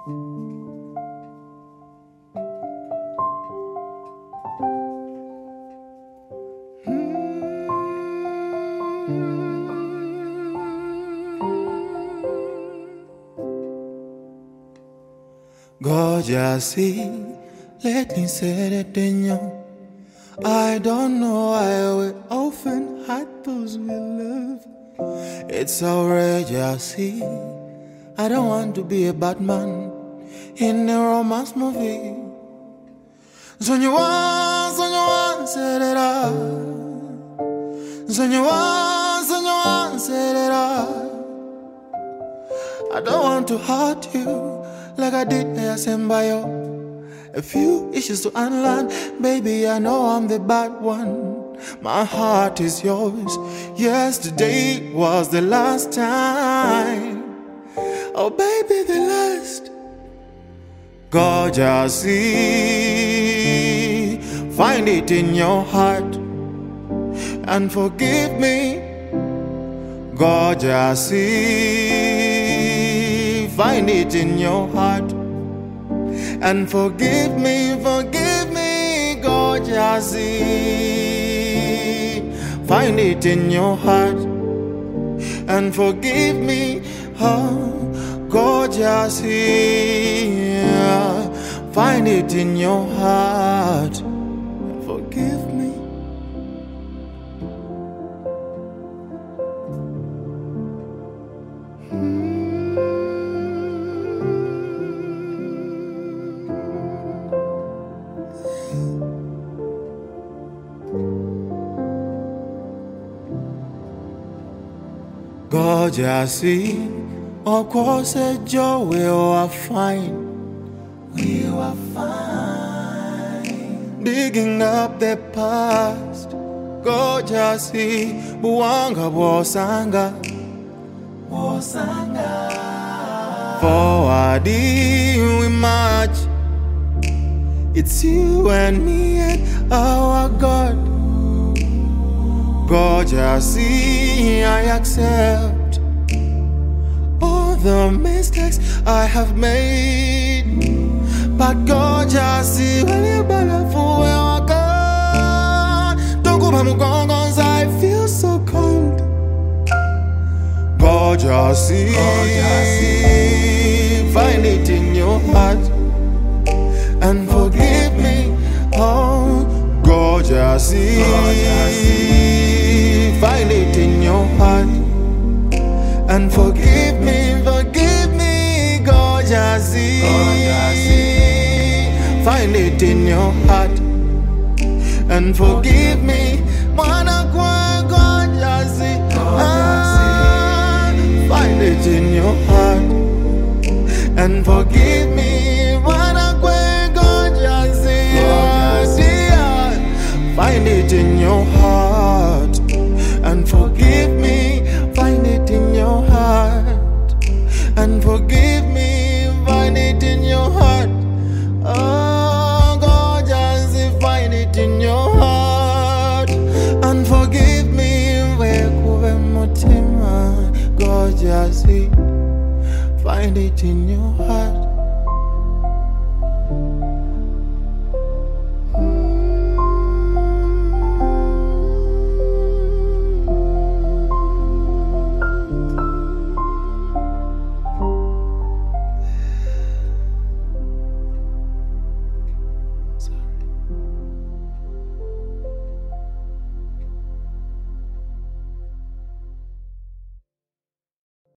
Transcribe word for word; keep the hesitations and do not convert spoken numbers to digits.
Gorgeously, let me say that in you. I don't know why we often had those we love. It's outrageous, see. I don't want to be a bad man in a romance movie. So you want, so you want, say that I. So you want, so you want, say that I. I don't want to hurt you like I did at Sembayo. A few issues to unlearn, baby, I know I'm the bad one. My heart is yours. Yesterday was the last time. Oh, baby, the last. Gorgeous, find it in your heart and forgive me. Gorgeous, find it in your heart and forgive me, forgive me, gorgeous. Find it in your heart and forgive me, oh, gorgeous. Find it in your heart and forgive me. Gorgeous, of course, a joy we were fine. We were fine. Digging up the past. Gorgeous, Buanga Bosanga. Bosanga. Forward we march. It's you and me and our God. Gorgeous, I accept all the mistakes I have made. But gorgeous, when you're better for where I go, don't go by my gongs, I feel so cold. Gorgeous, find it in your heart and forgive me. Oh, gorgeous, find it in your heart and forgive me, forgive me, gorgeous. Find it in your heart and forgive me, Mana gorgeous. Ah, find it in your heart and forgive me, Mana gorgeous. Find it in your heart and forgive me. Find it in your heart and forgive me. Find it in your heart. Oh, gorgeous, find it in your heart and forgive me. Wekuwe mutima, gorgeous, find it in your heart.